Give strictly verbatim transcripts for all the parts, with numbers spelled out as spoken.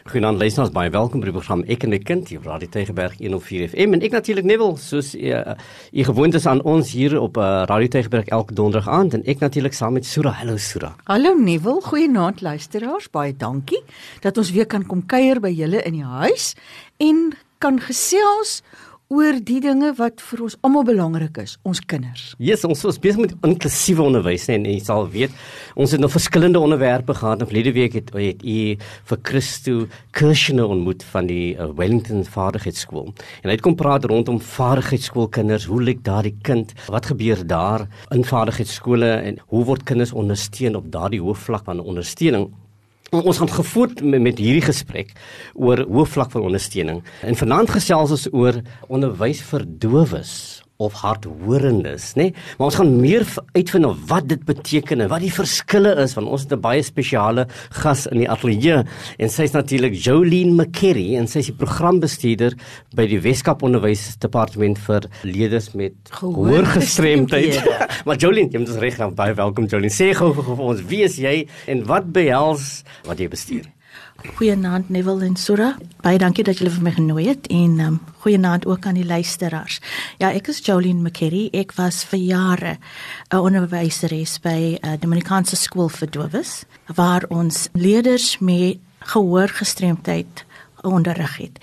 Goeienaand luisteraars, baie welkom by die program Ek en my kind, hier op Radio Tygerberg honderdvier F M. En ek natuurlik Neville, soos uh, jy gewoond is aan ons hier op uh, Radio Tygerberg elke donderdag aand. En ek natuurlik saam met Sura. Hallo Sura. Hallo Neville, goeienaand luisteraars, baie dankie dat ons weer kan kom kuier by julle in die huis en kan gesels oor die dinge wat vir ons almal belangrik is, ons kinders. Yes, ons was besig met inklusiewe onderwys, en jy sal weet, ons het nog verskillende onderwerpe gehad, en verlede week het, het jy vir Christo Kirshner ontmoet van die uh, Wellington Vaardigheidsskool. En hy het kom praat rondom vaardigheidsskoolkinders, hoe lyk daar die kind, wat gebeur daar in vaardigheidsskole, en hoe word kinders ondersteun op daardie hoë vlak van ondersteuning. Ons gaan gevoerd met, met hierdie gesprek oor hoë vlak van ondersteuning. En vanaand gesels ons oor onderwys vir dowes of hardhorendes, né? Nee? Maar ons gaan meer uitvind op wat dit beteken en wat die verskille is, want ons het 'n baie spesiale gas in die ateljee en sy is natuurlik Jolene McCarry en sy is die programbestuurder by die Weskaap Onderwysdepartement vir leerders met gehoorgestremdheid. Maar Jolene, jy moet ons reg gaan, baie welkom Jolene. Sê gou vir ons, wie is jy en wat behels wat jy bestuur? Goeienaand Neville en Sura. Baie dankie dat julle vir my genooi het en um, goeienaand ook aan die luisteraars. Ja, ek is Jolene McCarry. Ek was vir jare 'n onderwyseres by 'n Dominikaanse skool vir dowes waar ons leerders met gehoorgestremdheid onderrig het.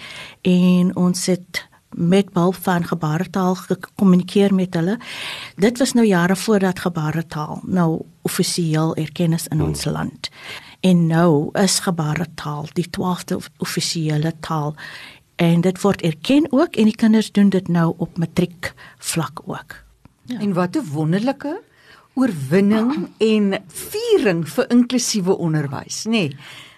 En ons het met behulp van gebaretaal gekommunikeer met hulle. Dit was nou jare voordat gebaretaal nou offisieel erken is in hmm. ons land. En nou is gebaretaal die twaalfde offisiële taal en dit word erken ook en die kinders doen dit nou op matriek vlak ook. Ja. En wat 'n wonderlike oorwinning ah. en viering vir inklusiewe onderwys, nê? Nee.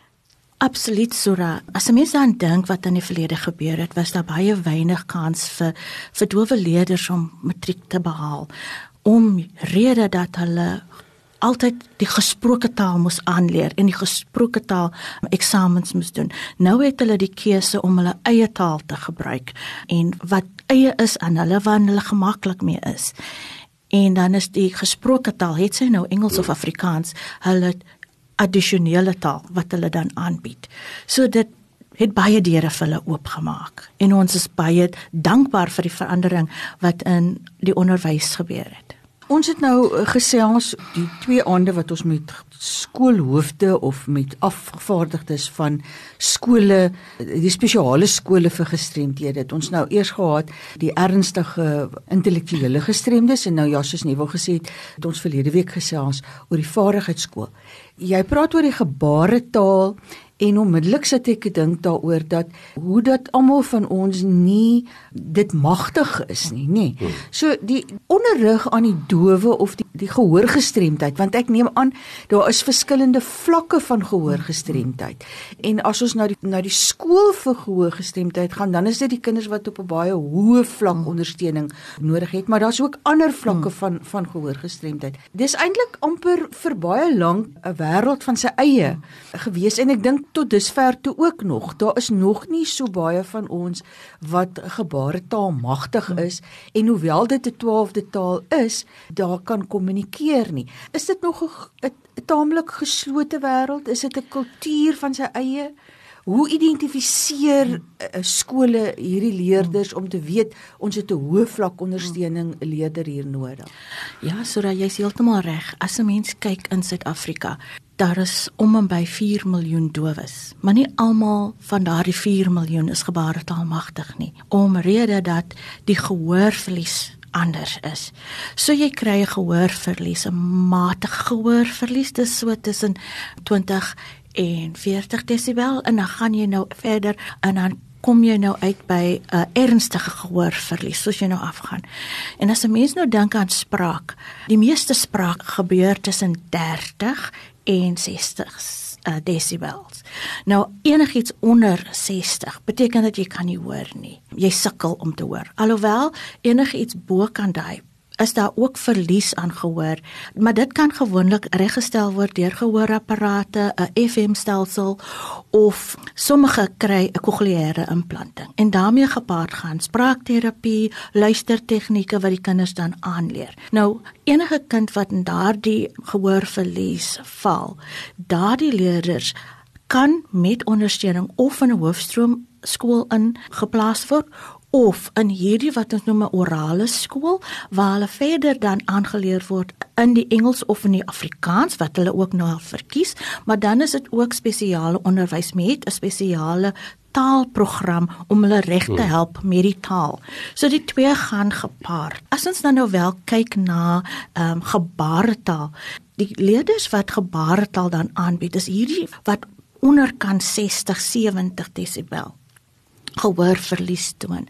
Absoluut, Sura. As 'n mens aan dink wat in die verlede gebeur het, was daar baie weinig kans vir vir dowe leerders om matriek te behaal, om rede dat hulle altyd die gesproke taal moes aanleer en die gesproke taal eksamens moes doen. Nou het hulle die keuse om hulle eie taal te gebruik en wat eie is aan hulle, waar hulle gemaklik mee is. En dan is die gesproke taal, het sy nou Engels of Afrikaans, hulle addisionele taal wat hulle dan aanbied. So dit het baie deure vir hulle oopgemaak en ons is baie dankbaar vir die verandering wat in die onderwys gebeur het. Ons het nou gesels die twee aande wat ons met skoolhoofde of met afgevaardigdes van skole, die spesiale skole vir gestremdhede, het ons nou eers gehad die ernstige intellektuele gestremdes en nou ja, soos Neville gesê het, het ons verlede week gesels oor die vaardigheidsskool. Jy praat oor die gebaretaal en onmiddellik sit ek dink daaroor dat hoe dat almal van ons nie dit magtig is nie, nê. Nee. So die onderrig aan die dowe of die, die gehoorgestremdheid, want ek neem aan daar is verskillende vlakke van gehoorgestremdheid. En as ons na die na die skool vir gehoorgestremdheid gaan, dan is dit die kinders wat op 'n baie hoë vlak ondersteuning nodig het, maar daar's ook ander vlakke van van gehoorgestremdheid. Dis eintlik amper vir baie lank 'n wêreld van sy eie gewees en ek dink tot dusver toe ook nog. Daar is nog nie so baie van ons wat gebaretaal magtig is en hoewel dit 'n twaalfde taal is, daar kan kommunikeer nie. Is dit nog 'n taamlik geslote wêreld? Is dit 'n kultuur van sy eie? Hoe identifiseer uh, skole hierdie leerders om te weet ons het 'n hoë vlak ondersteuning 'n leerder hier nodig? Ja, Sura, jy is heeltemal reg. As 'n mens kyk in Suid-Afrika, daar is om en by vier miljoen dowes, maar nie almal van daardie vier miljoen is gebaretaalmagtig nie, omrede dat die gehoorverlies anders is. So jy kry 'n gehoorverlies, 'n matige gehoorverlies, dis so tussen twintig en veertig desibel, en dan gaan jy nou verder, en dan kom jy nou uit by 'n uh, ernstige gehoorverlies, soos jy nou afgaan. En as 'n mens nou dink aan spraak, die meeste spraak gebeur tussen dertig en sestig uh, decibels. Nou, enigiets onder sestig beteken dat jy kan nie hoor nie. Jy sukkel om te hoor. Alhoewel enigiets bo kan daai, is daar ook verlies aan gehoor, maar dit kan gewoonlik reggestel word deur gehoorapparate, 'n F M-stelsel of sommige kry 'n cochleaire implanting. En daarmee gepaard gaan spraakterapie, luistertegnieke wat die kinders dan aanleer. Nou, enige kind wat in daardie gehoorverlies val, daardie leerders kan met ondersteuning of in 'n hoofstroom skool in geplaas word, of in hierdie wat ons noem 'n orale skool, waar hulle verder dan aangeleer word in die Engels of in die Afrikaans, wat hulle ook nou verkies, maar dan is dit ook spesiale onderwys met 'n spesiale taalprogram om hulle reg te help met die taal. So die twee gaan gepaard. As ons dan nou wel kyk na um, gebaretaal, die leerders wat gebaretaal dan aanbied, is hierdie wat onderkant sestig, sewentig desibel gehoorverlies toon.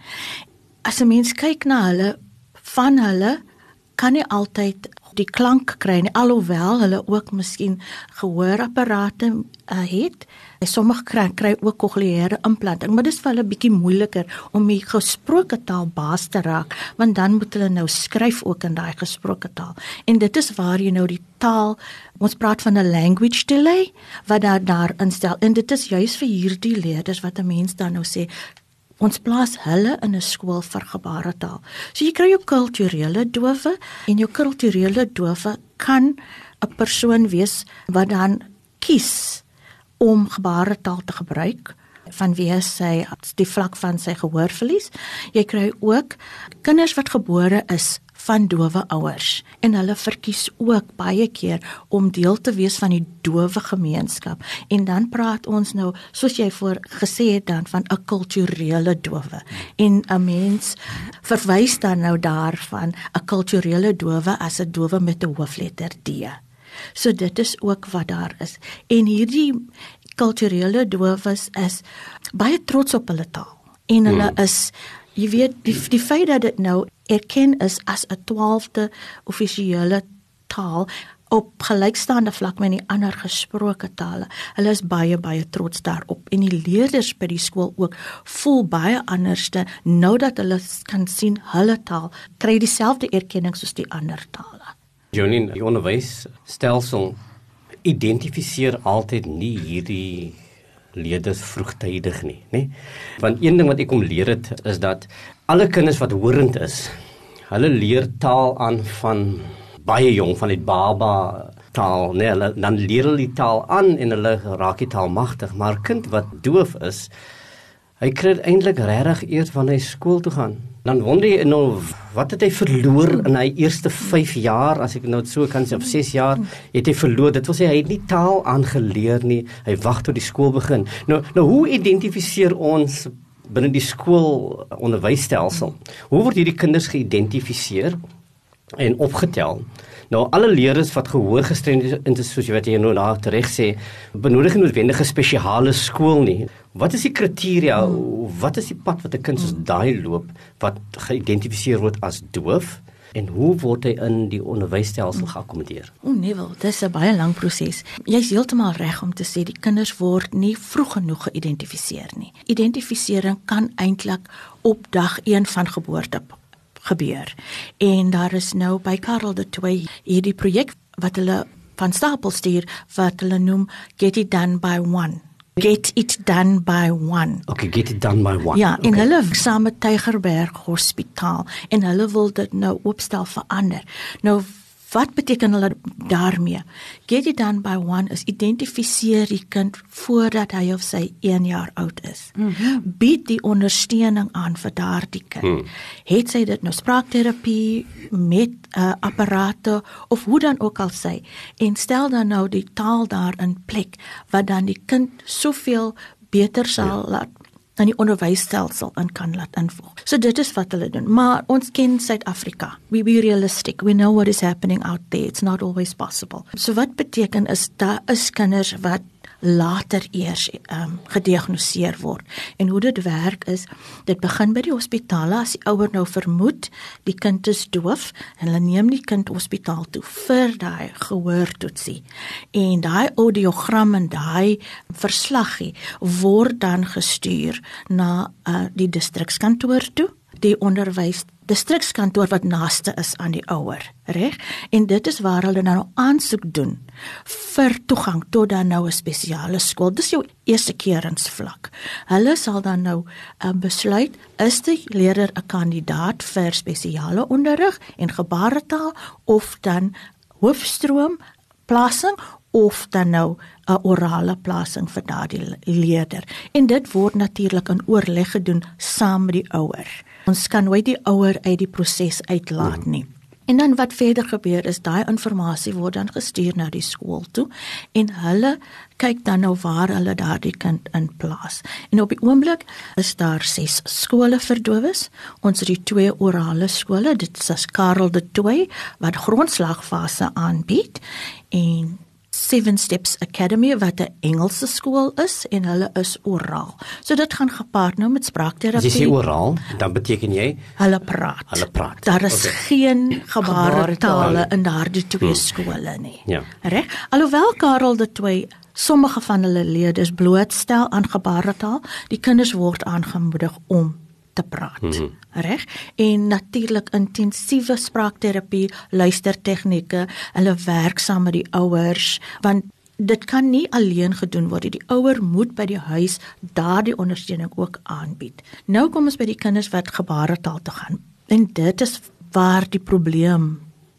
As 'n mens kyk na hulle, van hulle kan nie altyd die klank kry nie, alhoewel hulle ook miskien gehoorapparate uh, het. Sommige kry, kry ook cochleaire implanting, maar dis vir hulle bietjie moeiliker om die gesproke taal baas te raak, want dan moet hulle nou skryf ook in daai gesproke taal. En dit is waar jy nou die taal, ons praat van 'n language delay, wat daar daar instel, en dit is juis vir hierdie leerders wat 'n mens dan nou sê, ons plaas hulle in 'n skool vir gebaretaal. So jy kry jou kulturele dowe, en jou kulturele dowe kan 'n persoon wees wat dan kies om gebaretaal te gebruik, vanweë sy die vlak van sy gehoorverlies. Jy kry ook kinders wat gebore is van dowe ouers, en hulle verkies ook baie keer om deel te wees van die dowe gemeenskap. En dan praat ons nou, soos jy voor gesê het dan, van 'n kulturele dowe. En 'n mens verwys dan nou daarvan 'n kulturele dowe as 'n dowe met 'n hoofletter D. So dit is ook wat daar is. En hierdie kulturele dowes is baie trots op hulle taal. En hulle hmm. is, jy weet, die, die feit dat dit nou erken is as 'n twaalfde offisiële taal op gelykstaande vlak met die ander gesproke tale. Hulle is baie, baie trots daarop. En die leerders by die skool ook voel baie anderste, nou dat hulle kan sien hulle taal kry dieselfde erkenning soos die ander tale. Jonien, die onderwysstelsel identifiseer altyd nie hierdie leerders vroegtydig nie, né? Want een ding wat ek kom leer het, is dat alle kinders wat horend is, hulle leer taal aan van baie jong, van die baba taal, né? Hulle, dan leer hulle die taal aan en hulle raak die taal magtig, maar 'n kind wat doof is, hy kry eintlik regtig eers wanneer hy skool toe gaan. Dan wonder jy nou, wat het hy verloor in hy eerste vyf jaar, as ek nou so kan sê, of ses jaar, het hy verloor. Dit wil sê, hy het nie taal aangeleer nie, hy wag tot die skool begin. Nou, nou hoe identifiseer ons binne die skoolonderwysstelsel? Hoe word hierdie kinders geïdentifiseer en opgetel? Nou, alle leerders wat gehoorgestremd is, soos wat jy nou daar terecht sê, benodig nie noodwendige spesiale skool nie. Wat is die kriteria, wat is die pad wat 'n kind soos daai loop, wat geïdentifiseer word as doof, en hoe word hy in die onderwysstelsel geakkommodeer? O nee wel, dit is 'n baie lang proses. Jy is heeltemal reg om te sê, die kinders word nie vroeg genoeg geïdentifiseer nie. Identifisering kan eintlik op dag een van geboorte gebeur. En daar is nou by Karel de Tooy hierdie projek wat hulle van stapel stuur, wat hulle noem Get It Done by One. Get It Done by One. Okay, Get It Done by One. Ja, en okay. hulle saam met Tygerberg Hospitaal, en hulle wil dit nou opstel vir ander. Nou, wat beteken hulle daarmee? Get It Done by One is identifiseer die kind voordat hy of sy een jaar oud is. Mm-hmm. Bied die ondersteuning aan vir daardie kind. Mm. Het sy dit nou spraakterapie met uh, apparate of hoe dan ook al sy, en stel dan nou die taal daar in plek, wat dan die kind soveel beter sal ja. laat in die onderwysstelsel in kan laat invoeg. So dit is wat hulle doen. Maar ons ken Suid-Afrika. We be realistic. We know what is happening out there. It's not always possible. So wat beteken is, daar is kinders wat later eers um, gediagnoseer word. En hoe dit werk is, dit begin by die hospitale, as die ouer nou vermoed, die kind is doof, en hulle neem die kind hospitaal toe vir daai gehoortoetsie. En daai audiogram en daai verslaggie word dan gestuur na uh, die distrikskantoor toe, die onderwys distrikskantoor wat naaste is aan die ouer, reg? En dit is waar hulle nou aansoek doen vir toegang tot dan nou 'n spesiale skool. Dis jou eerste keeringsvlak. Hulle sal dan nou uh, besluit, is die leerder 'n kandidaat vir spesiale onderrig en gebaretaal, of dan hoofstroom plasing, of dan nou 'n orale plasing vir daardie leerder. En dit word natuurlik in oorleg gedoen saam met die ouer. Ons kan nooit die ouer uit die proses uitlaat nie. En dan wat verder gebeur is, daai inligting word dan gestuur na die skool toe en hulle kyk dan nou waar hulle daardie kind in plaas. En op die oomblik is daar ses skole vir dowes. Ons het die twee orale skole, dit is Karel de Tooy wat grondslagfase aanbied en Seven Steps Academy wat 'n Engelse skool is en hulle is oraal. So dit gaan gepaard nou met spraakterapie. As jy sê oraal, dan beteken jy hulle praat. Hulle praat. Daar is okay. geen gebaretale Gebaretale. in daardie twee Hmm. skole nie. Ja. Reg? Alhoewel Karel de Tooy sommige van hulle leerders blootstel aan gebaretaal, die kinders word aangemoedig om te praat. Mhm. Reg? En natuurlik intensiewe spraakterapie, luistertegnieke, hulle werk saam met die ouers, want dit kan nie alleen gedoen word. Die ouer moet by die huis daardie ondersteuning ook aanbied. Nou kom ons by die kinders wat gebaretaal toe gaan. En dit is waar die probleem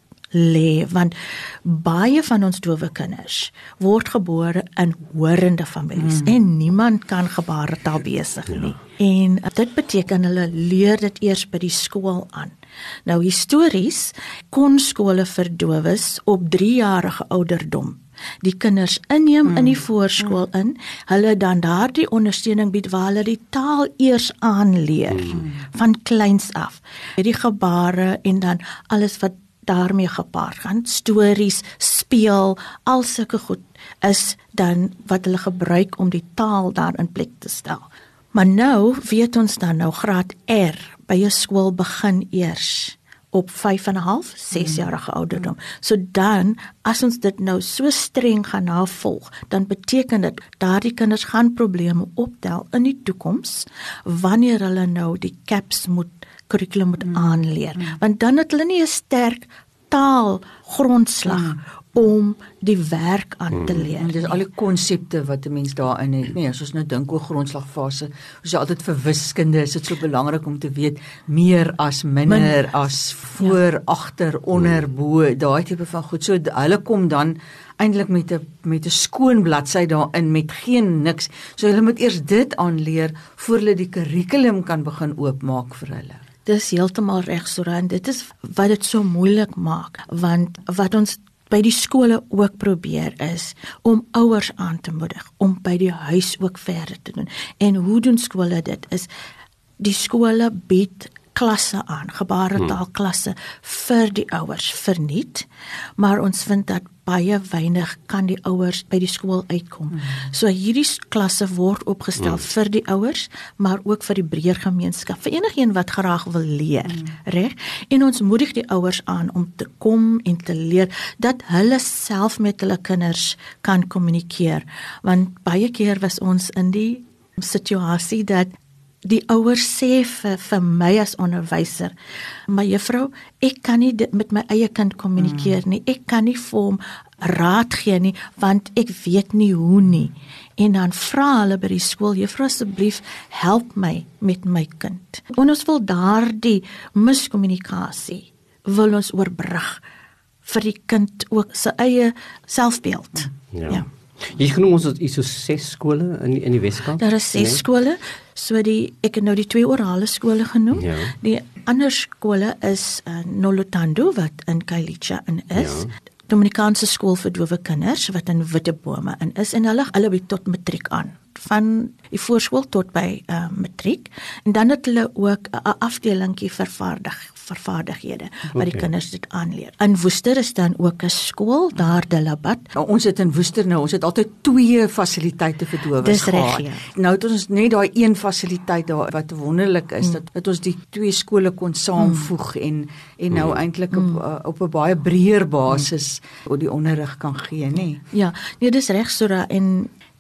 lê, want baie van ons dowe kinders word gebore in horende families mm. en niemand kan gebaretaal besig ja. nie. En dit beteken hulle leer dit eers by die skool aan. Nou histories kon skole vir dowes op driejarige ouderdom die kinders inneem mm. in die voorskool mm. in, hulle dan daardie ondersteuning bied waar hulle die taal eers aanleer mm. van kleins af. Die gebare en dan alles wat daarmee gepaard gaan, stories, speel, al sulke goed is dan wat hulle gebruik om die taal daar in plek te stel. Maar nou weet ons dan nou graad R by 'n skool begin eers op vyf en 'n half, ses jarige ouderdom. So dan, as ons dit nou so streng gaan navolg, dan beteken dit daardie kinders gaan probleme optel in die toekoms wanneer hulle nou die C A P S moet kurrikulum moet mm. aanleer, mm. want dan het hulle nie 'n sterk taal grondslag mm. om die werk aan te leer. Mm. Dis al die konsepte wat 'n mens daarin het. Nee, as ons nou dink oor grondslagfase, ons is altyd vir wiskunde, is dit so belangrik om te weet meer as minder, Min. as voor, ja. agter, onder, bo, daai tipe van goed. So hulle kom dan eintlik met 'n met 'n skoon bladsy daarin met geen niks. So hulle moet eers dit aanleer voor hulle die kurrikulum kan begin oopmaak vir hulle. Dis heeltemal reg, Sora, en dit is wat dit so moeilik maak, want wat ons by die skole ook probeer is om ouers aan te moedig om by die huis ook verder te doen. En hoe doen skole dit? Is die skole bied klasse aan, gebaretaalklasse vir die ouers verniet, maar ons vind dat baie weinig kan die ouers by die skool uitkom. Mm. So hierdie klasse word opgestel mm. vir die ouers, maar ook vir die breër gemeenskap, vir enigeen wat graag wil leer, mm. reg? En ons moedig die ouers aan om te kom en te leer dat hulle self met hulle kinders kan kommunikeer, want baie keer was ons in die situasie dat die ouers sê vir, vir my as onderwyser, maar juffrou, ek kan nie dit met my eie kind kommunikeer nie, ek kan nie vir hom raad gee nie, want ek weet nie hoe nie. En dan vra hulle by die skool, juffrou asseblief, help my met my kind. En ons wil daardie miskommunikasie, wil ons oorbrug vir die kind ook sy eie selfbeeld. Ja. ja. Jy genoem ons dat is so ses skole in die, in die Weskaap? Daar is ses nee? skole, so die, ek het nou die twee orale skole genoem, ja. Die ander skole is uh, Nolotando wat in Khayelitsha in is, ja. Dominikaanse skool vir dowe kinders wat in Witbome in is, en hulle hulle bied tot matriek aan, van die voorskool tot by uh, matriek, en dan het hulle ook 'n afdelingkie vir vaardig vir vaardighede, waar okay. die kinders dit aanleer. In Woester is dan ook 'n skool, daar de Labat. Nou, ons het in Woester nou, ons het altyd twee fasiliteite vir dowes gehad. Reg, ja. Nou het ons net daai een fasiliteit daar wat wonderlik is, mm. dat, dat ons die twee skole kon saamvoeg mm. en en nou mm. eintlik mm. op uh, op 'n baie breër basis mm. die onderrig kan gee, nê? Nee? Ja, nee, dis reg, Sora, en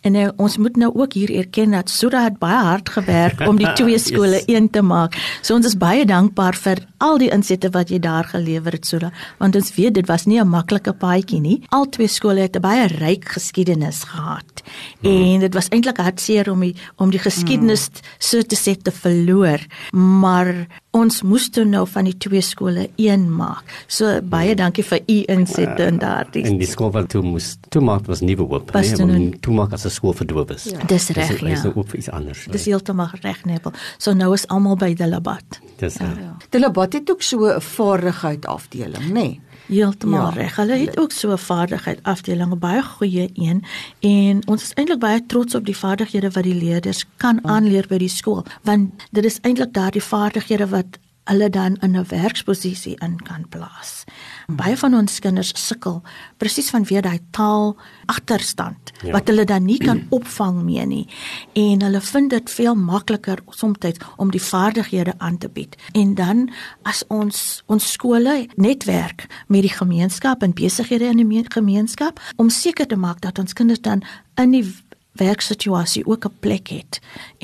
En uh, ons moet nou ook hier erken dat Sura het baie hard gewerk om die twee skole yes. een te maak. So ons is baie dankbaar vir al die insette wat jy daar gelewer het, Sura, want ons weet dit was nie 'n maklike paadjie nie. Al twee skole het 'n baie ryk geskiedenis gehad. Hmm. En dit was eintlik hartseer om die om die geskiedenis hmm. so te sê te verloor, maar ons moes toe nou van die twee skole een maak. So baie dankie vir u insette uh, in daardie. En die skool wat toe moes toe maak was Nuwe Hoop, nee, toe maak as 'n skool vir dowes. Ja. Dis reg, ja. Dis nou ook iets anders. Dis heeltemal reg, Nebel. So nou is almal by Delabat. Dis ja. ja. Delabat het ook so 'n vaardigheid afdeling, nê? Nee. Heeltemal ja. reg. Hulle het ook so 'n vaardigheid afdeling, 'n baie goeie een, en ons is eintlik baie trots op die vaardighede wat die leerders kan aanleer by die skool, want dit is eintlik daardie vaardighede wat hulle dan in 'n werksposisie in kan plaas. Baie van ons kinders sukkel presies vanweë daai taal agterstand ja. wat hulle dan nie kan opvang mee nie, en hulle vind dit veel makliker soms om die vaardighede aan te bied. En dan as ons ons skole netwerk met die gemeenskap en besighede in die gemeenskap om seker te maak dat ons kinders dan in die werksituasie ook 'n plek het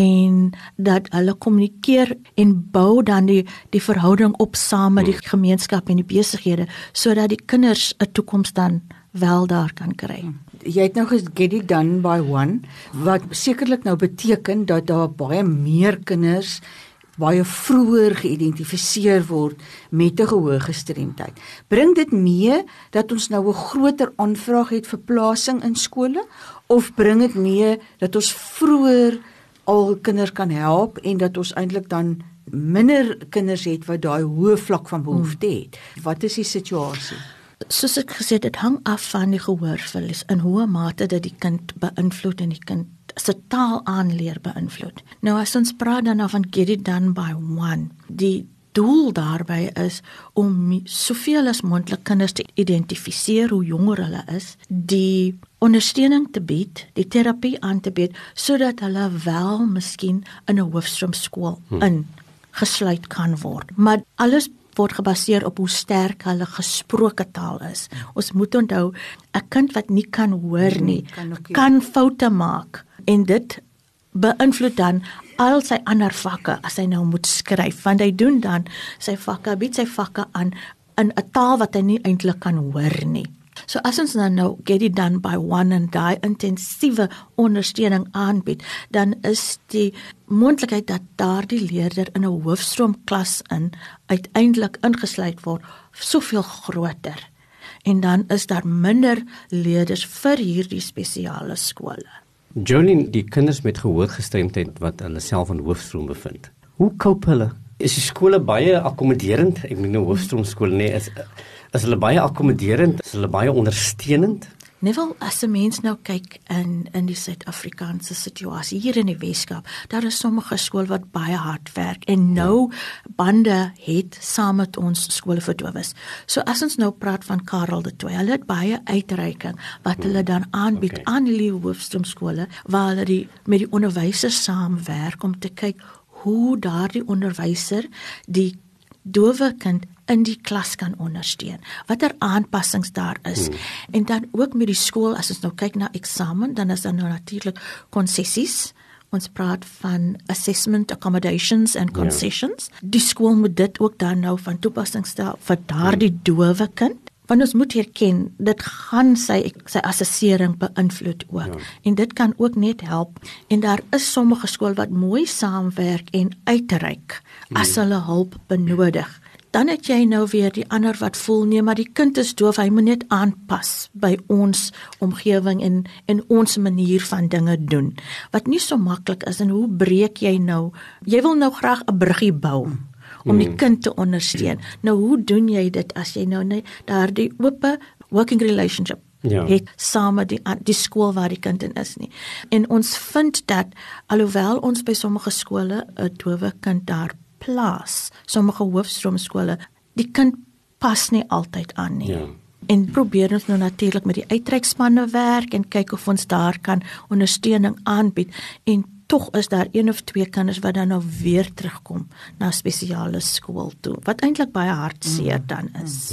en dat hulle kommunikeer en bou dan die die verhouding op saam met die gemeenskap en die besighede sodat die kinders 'n toekoms dan wel daar kan kry. Jy het nou get it done by one, wat sekerlik nou beteken dat daar baie meer kinders baie vroeër geïdentifiseer word met 'n gehoorgestremdheid. Bring dit mee dat ons nou 'n groter aanvraag het vir plasing in skole, of bring dit mee dat ons vroeër al kinders kan help en dat ons eintlik dan minder kinders het wat daai hoë vlak van behoefte het? Wat is die situasie? Soos ek gesê het, dit hang af van die gehoorverlies, in hoe mate dit die kind beïnvloed en die kind se taal aanleer beïnvloed. Nou as ons praat dan van get it done by one, die doel daarby is om soveel as moontlik kinders te identifiseer hoe jonger hulle is, die ondersteuning te bied, die terapie aan te bied, sodat hulle wel miskien in 'n hoofstroomskool hmm. ingesluit kan word. Maar alles word gebaseer op hoe sterk hulle gesproke taal is. Ons moet onthou, 'n kind wat nie kan hoor nie, kan, okay. kan foute maak, en dit beïnvloed dan al sy ander vakke as hy nou moet skryf, want hy doen dan sy vakke, bied sy vakke aan in 'n taal wat hy nie eintlik kan hoor nie. So as ons dan nou get it done by one en daai intensiewe ondersteuning aanbied, dan is die moontlikheid dat daardie leerder in 'n hoofstroomklas in uiteindelik ingesluit word soveel groter. En dan is daar minder leerders vir hierdie spesiale skole. Jolien, die kinders met gehoorgestremdheid wat hulle self in hoofstroom bevind, hoe cope hulle? Is die skole baie akkommoderend? Ek bedoel nou hoofstroomskole, nee, is is hulle baie akkommoderend? Is hulle baie ondersteunend? Neville, as 'n mens nou kyk in in die Suid-Afrikaanse situasie hier in die Weskaap, daar is sommige skole wat baie hard werk en nou bande het saam met ons skole vir dowes. So as ons nou praat van Karel de Tooy, hulle het baie uitreiking wat hulle dan aanbied okay. aan die hoofstroomskole, waar hulle die, met die onderwysers saamwerk om te kyk hoe daardie onderwyser die dowe kind in die klas kan ondersteun, watter aanpassings daar is. Hmm. En dan ook met die skool, as ons nou kyk na eksamen, dan is daar nou natuurlik konsessies. Ons praat van assessment, accommodations and concessions. Ja. Die skool moet dit ook dan nou van toepassing stel vir daardie hmm. dowe kind. Want ons moet herken, dit gaan sy, sy assessering beïnvloed ook. Ja. En dit kan ook net help. En daar is sommige skole wat mooi saamwerk en uitreik as hulle hulp benodig. Dan het jy nou weer die ander wat voel, nee, maar die kind is doof, hy moet net aanpas by ons omgewing en, en ons manier van dinge doen. Wat nie so maklik is, en hoe breek jy nou? Jy wil nou graag 'n bruggie bou om die kind te ondersteun. Nou, hoe doen jy dit as jy nou net daardie ope working relationship ja. het saam met die, die skool waar die kind in is nie. En ons vind dat, alhoewel ons by sommige skole 'n dowe kind daar plaas, sommige hoofstroomskole, die kind pas nie altyd aan nie. Ja. En probeer ons nou natuurlik met die uitreikspanne werk en kyk of ons daar kan ondersteuning aanbied. En tog is daar een of twee kinders wat dan nou weer terugkom na spesiale skool toe, wat eintlik baie hartseer dan is. Ja.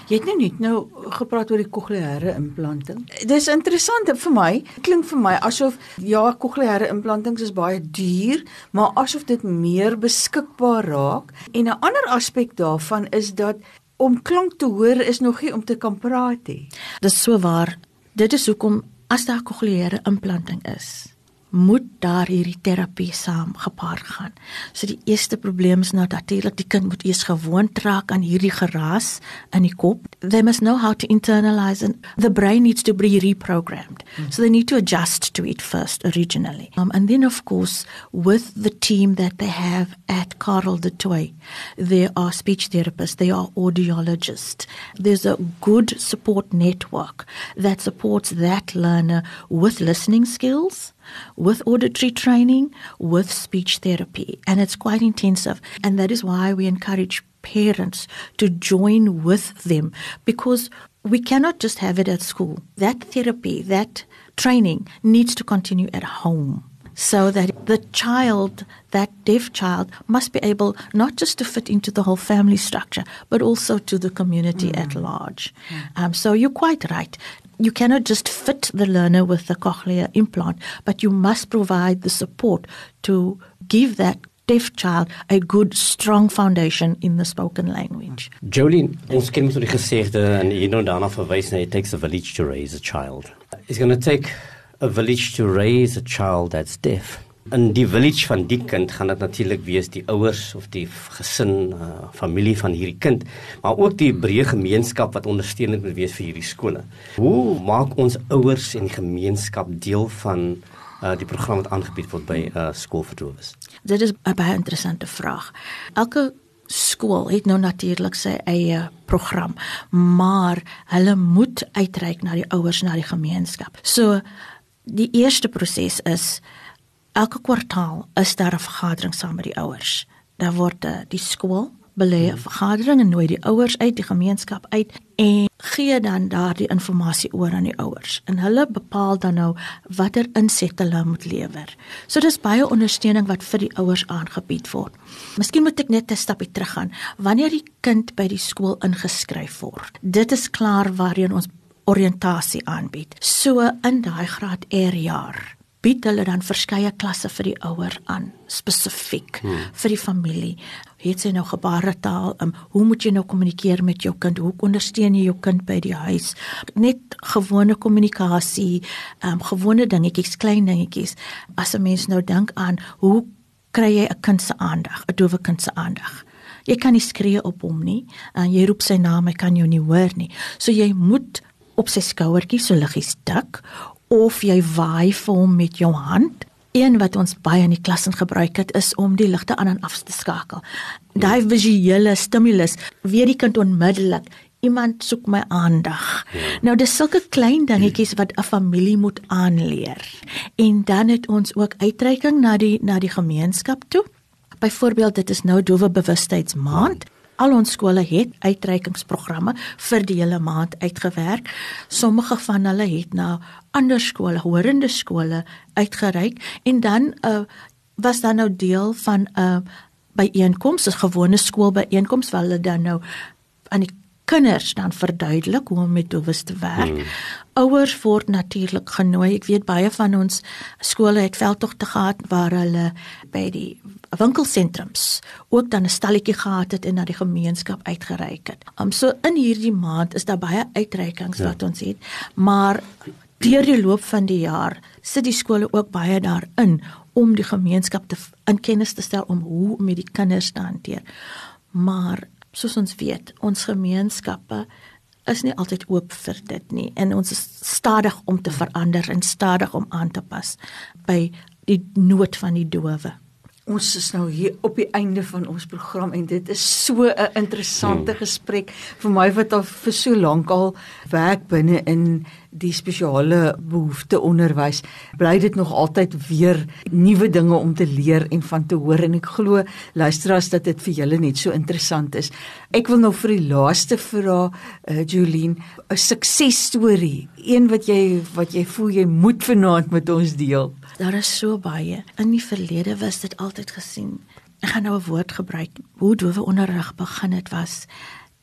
Jy het nou net nou gepraat oor die cochleaire implanting. Dis interessant vir my. Klink vir my asof ja, cochleaire implantings is baie duur, maar asof dit meer beskikbaar raak. En 'n ander aspek daarvan is dat om klank te hoor is nog nie om te kan praat nie. Dis so waar. Dit is hoekom as daar cochleaire implanting is, moet daar hierdie terapie saam gepaard gaan. So die eerste probleem is nou natuurlik die kind moet eers gewoond raak aan hierdie geraas in die kop. They must know how to internalize and the brain needs to be reprogrammed. Mm. So they need to adjust to it first originally. Um, and then of course with the team that they have at Karel de Tooy, there are speech therapists, there are audiologists. There's a good support network that supports that learner with listening skills, with auditory training, with speech therapy, and it's quite intensive. And that is why we encourage parents to join with them, because we cannot just have it at school. That therapy, that training needs to continue at home, so that the child, that deaf child, must be able not just to fit into the whole family structure, but also to the community mm. at large. Mm. Um, so you're quite right. You cannot just fit the learner with the cochlear implant, but you must provide the support to give that deaf child a good, strong foundation in the spoken language. Jolene, ons ken mos die gesegde en jy nou daarna verwys na it takes a village to raise a child. It's going to take a village to raise a child that's deaf. In die village van die kind gaan dit natuurlik wees die ouers of die gesin, uh, familie van hierdie kind, maar ook die breë gemeenskap wat ondersteunend moet wees vir hierdie skole. Hoe maak ons ouers en die gemeenskap deel van uh, die program wat aangebied word by uh, skool vir dowes? Dit is 'n baie interessante vraag. Elke skool het nou natuurlik sy eie program, maar hulle moet uitreik na die ouers, na die gemeenskap. So die eerste proses is elke kwartaal is daar 'n vergadering saam met die ouers. Daar word uh, die skool belê 'n vergadering en nooi die ouers uit, die gemeenskap uit en gee dan daardie inligting oor aan die ouers. En hulle bepaal dan nou watter inset hulle moet lewer. So dis baie ondersteuning wat vir die ouers aangebied word. Miskien moet ek net 'n stapie teruggaan. Wanneer die kind by die skool ingeskryf word, dit is klaar waarheen ons oriëntasie aanbied. So in daai graad R jaar bied hulle dan verskeie klasse vir die ouer aan, spesifiek hmm. vir die familie. Het sy nou gebaretaal, um, hoe moet jy nou kommunikeer met jou kind, hoe ondersteun jy jou kind by die huis, net gewone kommunikasie, um, gewone dingetjies, klein dingetjies, as 'n mens nou dink aan, hoe kry jy 'n kind se aandag, 'n dowe kind se aandag. Jy kan nie skree op hom nie, uh, jy roep sy naam, hy kan jou nie hoor nie, so jy moet op sy skouertjie so liggies tik, of jy waai vir hom met jou hand. Een wat ons baie in die klas in gebruik het, is om die ligte aan en af te skakel. Daai visuele stimulus, weet die kind onmiddellik, iemand soek my aandag. Ja. Nou, dis sulke klein dingetjies wat 'n familie moet aanleer. En dan het ons ook uitreiking na die, na die gemeenskap toe. Byvoorbeeld, dit is nou dowe bewustheidsmaand. Al ons skole het uitreikingsprogramme vir die hele maand uitgewerk. Sommige van hulle het na ander skole, horende skole uitgereik en dan uh, was dan nou deel van 'n uh, byeenkoms, 'n gewone skoolbyeenkoms waar hulle dan nou aan die kinders dan verduidelik hoe om met dowes te werk. Hmm. Ouers word natuurlik genooi. Ek weet baie van ons skole het veldtogte gehad waar hulle by die winkelsentrums ook dan 'n stalletjie gehad het en na die gemeenskap uitgereik het. Um, so in hierdie maand is daar baie uitreikings ja. wat ons het, maar deur die loop van die jaar sit die skole ook baie daarin om die gemeenskap te in kennis te stel om hoe om met die kinders te hanteer. Maar soos ons weet, ons gemeenskappe is nie altyd oop vir dit nie en ons is stadig om te verander en stadig om aan te pas by die nood van die dowe. Ons is nou hier op die einde van ons program en dit is so 'n interessante hmm. gesprek vir my wat al vir so lank al werk binne in die spesiale behoefte onderwys. Bly dit nog altyd weer nuwe dinge om te leer en van te hoor en ek glo luisteraars dat dit vir julle net so interessant is. Ek wil nou vir die laaste vra, uh, Jolene, 'n suksesstorie, een wat jy wat jy voel jy moet vanaand met ons deel. Daar is so baie. In die verlede was dit altyd gesien. Ek gaan nou 'n woord gebruik. Hoe dowe onderrig begin het was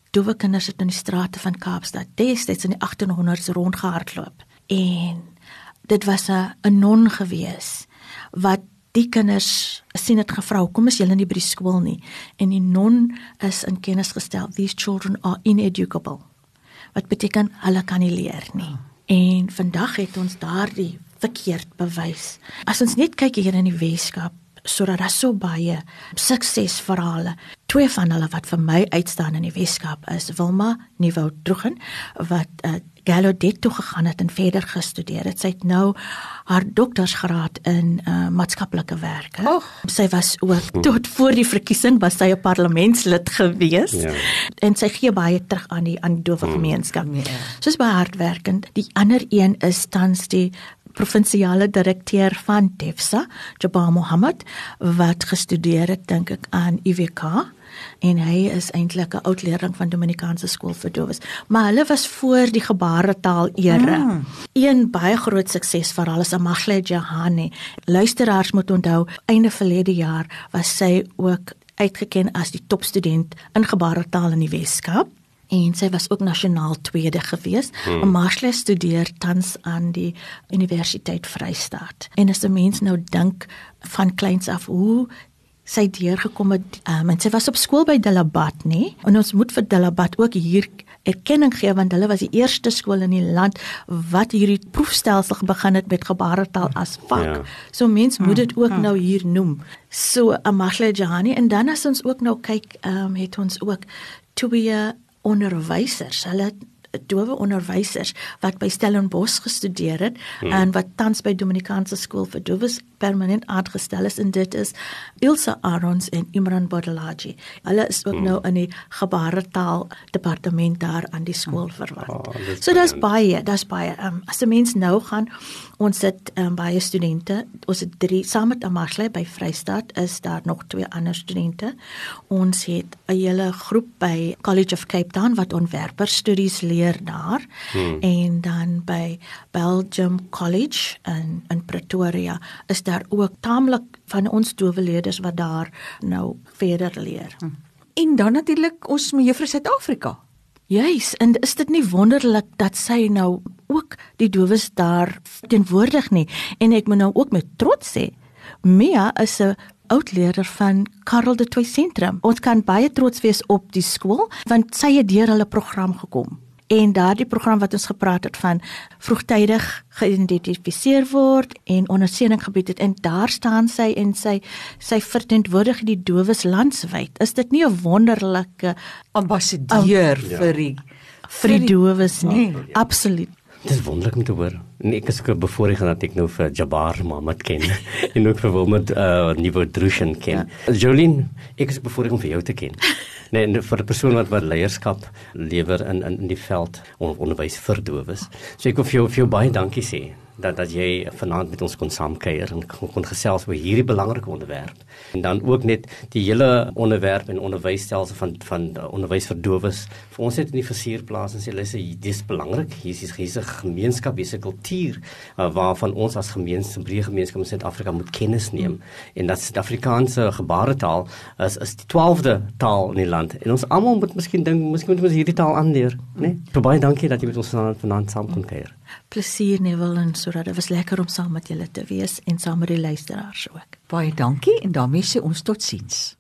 dowe kinders het in die strate van Kaapstad destyds in die agterhonderds rondgehardloop. En dit was 'n 'n non gewees wat die kinders sien het gevra, kom is julle nie by die skool nie. En die non is in kennis gestel, these children are ineducable. Wat beteken, hulle kan nie leer nie. En vandag het ons daardie verkeerd bewys. As ons net kyk hier in die Weskaap, sodat daar so baie suksesverhale, twee van hulle wat vir my uitstaan in die Weskaap is Wilma Nieuwoud-Droegen, wat uh, Gallaudet toe gegaan het en verder gestudeer het. Sy het nou haar doktorsgraad in uh, maatskaplike werke. Oh. Sy was ook, tot voor die verkiesing was sy 'n parlementslid gewees, Ja. en sy gee baie terug aan die, aan die dowe gemeenskap. Ja. Soos baie hardwerkend. Die ander een is tans die provinsiale direkteur van TEFSA, Jabbar Mohammed, wat gestudeer het, dink ek, aan U W K, en hy is eintlik 'n oud leerling van Dominikaanse skool vir dowes. Maar hulle was voor die gebaretaal era. Mm. Een baie groot suksesverhaal is Amahle Jahani. Luisteraars moet onthou, einde verlede jaar was sy ook uitgeken as die topstudent in gebaretaal in die Weskaap. En sy was ook nasionaal tweede gewees. Hmm. Amahle studeer tans aan die Universiteit Vrystaat. En as 'n mens nou dink van kleins af hoe sy deurgekom het, um, en sy was op skool by Delabat, nie? En ons moet vir Delabat ook hier erkenning gee, want hulle was die eerste skool in die land wat hierdie proefstelsel begin het met gebaretaal as vak. Ja. So mens moet dit ook hmm. nou hier noem. So Amahle Jahani, en dan as ons ook nou kyk, um, het ons ook twee onderwysers, hulle dowe onderwysers wat by Stellenbosch gestudeer het hmm. en wat tans by Dominikaanse skool vir dowes permanent aangestel is, en dit is Ilse Arons en Imran Bodelaji. Hulle is ook hmm. nou in die gebaretaal departement daar aan die skool verwant. Oh, so dis baie, dis baie. Um, as 'n mens nou gaan, ons het um, baie studente, ons het drie, saam met Amahle by Vrystaat is daar nog twee ander studente. Ons het 'n hele groep by College of Cape Town wat ontwerperstudies leer daar, hmm. en dan by Belgium College in, in Pretoria is daar ook taamlik van ons dowe leerders wat daar nou verder leer. Hmm. En dan natuurlik ons mevrou Suid-Afrika. Juis, en is dit nie wonderlik dat sy nou ook die dowes daar teenwoordig nie, en ek moet nou ook met trots sê, Mia is 'n oudleerder van Karel de Tooy Sentrum. Ons kan baie trots wees op die skool, want sy het deur hulle program gekom. En daardie program wat ons gepraat het van vroegtydig geïdentifiseer word en ondersteuning gebied het, en daar staan sy en sy sy verteenwoordig die dowes landwyd. Is dit nie 'n wonderlike ambassadeur um, vir die vir die dowes nie? Nee. Absoluut. Dit is wonderlik om te hoor. En ek is ook bevoorreg dat ek nou vir Jabbar Mohammed ken en ook vir Wilma uh, Nieuwoud-Droegen ken. Ja. Jolien, ek is bevoorreg om vir jou te ken. Nee, en vir 'n persoon wat wat leierskap lewer in in in die veld on, onderwys vir dowes. So ek wil vir jou vir jou baie dankie sê dat dat jy vanaand met ons kon saamkuier en kon, kon gesels oor hierdie belangrike onderwerp. En dan ook net die hele onderwerp en onderwysstelsel van van uh, onderwys vir dowes. Vir ons het in die versierplaas en sê hulle sê dis belangrik. Hier is hier is 'n gemeenskap, hier is 'n kultuur uh, waarvan ons as gemeenskap, breë gemeenskap in Suid-Afrika moet kennis neem. Hmm. En dat Suid-Afrikaanse gebaretaal is is die twaalfde taal in die land. En ons almal moet miskien dink, miskien moet ons hierdie taal aanleer, né? Nee? So baie dankie dat jy met ons vanaand, vanaand saam kon kuier. Plesier, Neville, en so dat dit was lekker om saam met julle te wees en saam met die luisteraars ook. Baie dankie, en daarmee sê ons totsiens.